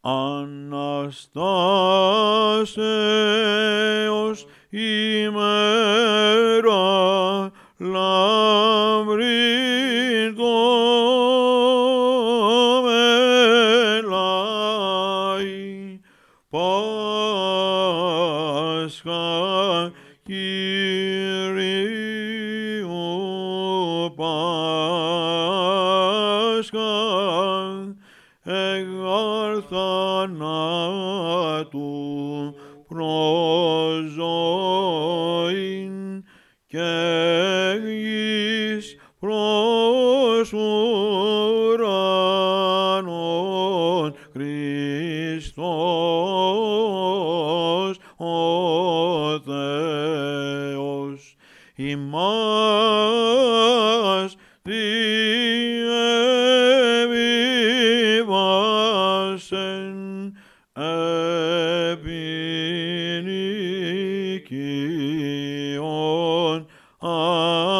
Αναστάσεως ημέρα λαμπριτόμελαι Πάσχα Κυρίου Πάσχα εγάρ θανάτου προς ζωήν και γης προς ουρανόν Χριστός ο Θεός ημάς διεβίβασεν επί νοικίων